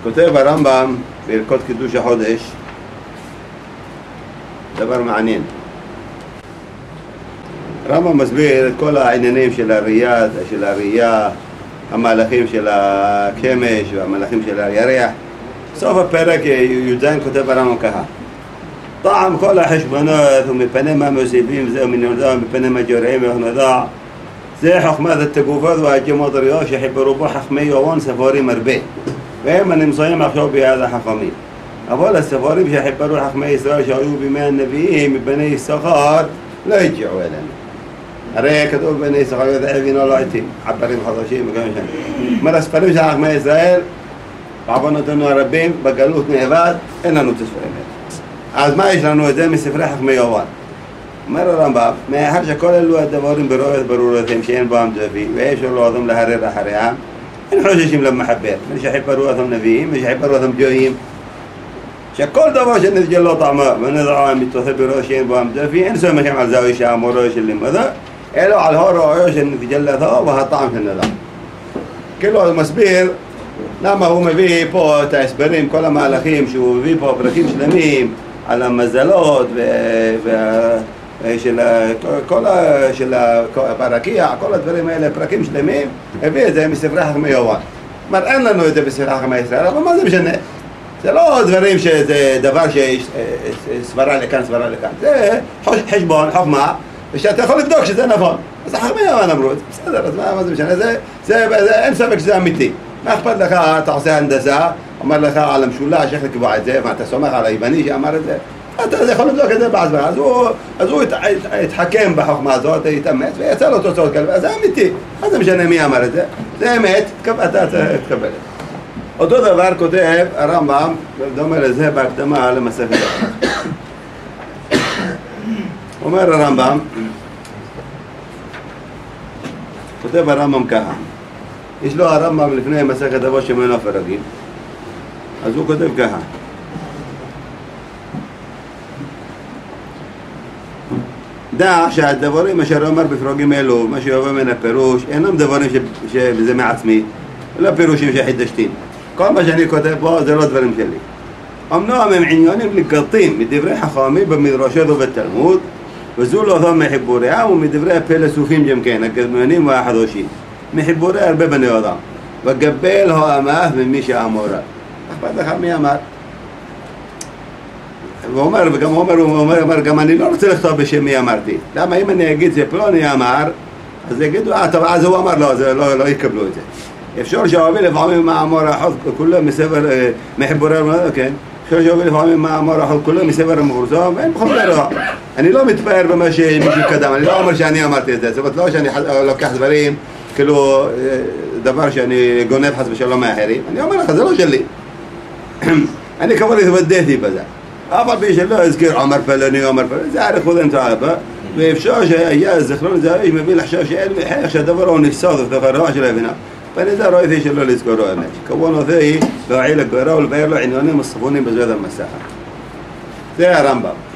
כותב הרמב"ם בהלכות קידוש החודש דבר מעניין. הרמב"ם מסביר את כל העניינים של הראייה, המהלכים של השמש והמהלכים של הירח. בסוף הפרק י"ז כותב הרמב"ם ככה: טעם כל החשבונות ומפני מה מוסיפים זה ומנודע ומפני מה גורעים והנודע זה חוכמת התגובות והג'מטריות שחיברו בו חכמי יוון ספרים הרבה והם הנמצאים עכשיו ביד החכמים. אבל הספרים שחיברו חכמי ישראל שהיו בימי הנביאים מבני יששכר לא הגיעו אלינו. הרי כתוב בני יששכר יודעים לא עתים עברים חדשים וכמה שנים. אומר הספרים של חכמי ישראל בעוונותינו הרבים בגלות נאבד, אין לנו את הספרים האלה. אז מה יש לנו את זה מספרי חכמי יוון? אומר הרמב"ם, מאחר שכל אלו הדברים ברורותים שאין בהם דבי ואי אפשר לא אדם להרר אחריהם, אין חוששים למחבר, שחיברו אותם נביאים ושחיברו אותם גויים, שכל דבר שנתגלו טעמו ונדעו מתוכה ברור שאין בהם דבי, אין סומכים על זוהי שהאמורו של לימודו, אלו על הוראו שנתגלתו והטעם של נדע. כאילו הוא מסביר למה הוא מביא פה את ההסברים, כל המהלכים שהוא מביא פה פרקים שלמים על המזלות של הפרקיע, כל הדברים האלה, פרקים שלמים, הביא את זה מספרי חכמי יוון. כלומר, אין לנו את זה בספרי חכמי ישראל, אבל מה זה משנה? זה לא דברים שזה דבר שיש סברה לכאן, סברה לכאן. זה חשבון, חוכמה, ושאתה יכול לבדוק שזה נכון. אז חכמי יוון אמרו את זה, בסדר, אז מה זה משנה? אין ספק שזה אמיתי. מה אכפת לך, אתה עושה הנדסה, אומר לך על המשולש, איך לקבוע את זה, ואתה סומך על היווני שאמר את זה? אתה יכול לבדוק את זה בעצמך. אז הוא התחכם בחוכמה הזאת, התאמץ, ויצא לו תוצאות כאלה, אז זה אמיתי. מה זה משנה מי אמר את זה? זה אמת, אתה תקבל את זה. אותו דבר כותב הרמב"ם, דומה לזה בהקדמה למסכת יוחסין. אומר הרמב"ם, כותב הרמב"ם ככה, יש לו הרמב"ם לפני מסכת אבות שמנוף הרגיל, אז הוא כותב ככה: דע שהדברים אשר אומר בפרוגים אלו, מה שיובא מן הפירוש, אינם דברים שזה מעצמי, לא פירושים שחידשתים. כל מה שאני כותב פה זה לא דברים שלי. אמנם הם עניונים לקטים מדברי חכמים במדרשות ובתלמוד, וזו לא זו מחיבוריה ומדברי הפילוסופים גם כן, הקדמונים והחדושים. מחיבורי הרבה בני אדם. וגבל האמך ממי שאמורה. אכפת לך מי אמר? הוא אומר, גם אני לא רוצה לכתוב בשם מי אמרתי. למה אם אני אגיד זה פלוני אמר, אז יגידו, טוב, אז הוא אמר, לא יקבלו את זה. אפשר שהוביל לפעמים מה אמר החוד, כולו מספר מחיבורי, כן? אפשר שהוביל לפעמים מה אמר החוד, כולו מספר המפורסם, ואין בכל דבר. אני לא מתפאר במה שמישהו קדם, אני לא אומר שאני אמרתי את זה. זאת אומרת, לא שאני לוקח דברים, כאילו דבר שאני גונב חס ושלום מאחרים. אני אומר לך, זה לא שלי. אני כבר התוודעתי בזה. אבל בי שלא הזכיר עומר פלוני, זה ערך עוד אנתעבה, ואפשר שהיה זכרון זה האיש מביא לחשוב שאין מחייך שהדבר הוא נפסד ותפרוע של הבינה. ואני זה רואה שלא לזכורו אמת. כמובן אותי להועיל הגברה ולבאר לו עניונים הספונים בזאת המסכה. זה הרמב"ם.